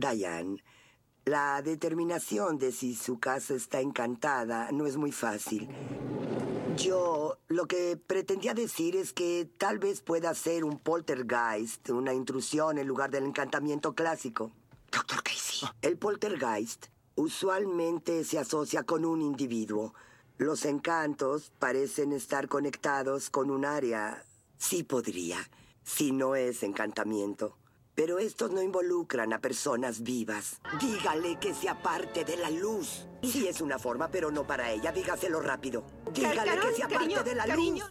Diane, la determinación de si su casa está encantada no es muy fácil. Yo lo que pretendía decir es que tal vez pueda ser un poltergeist, una intrusión en lugar del encantamiento clásico. Doctor Casey. El poltergeist usualmente se asocia con un individuo. Los encantos parecen estar conectados con un área. Sí podría, si no es encantamiento. Pero estos no involucran a personas vivas. Dígale que se aparte de la luz. Sí es una forma, pero no para ella. Dígaselo rápido. Dígale que se aparte de la luz.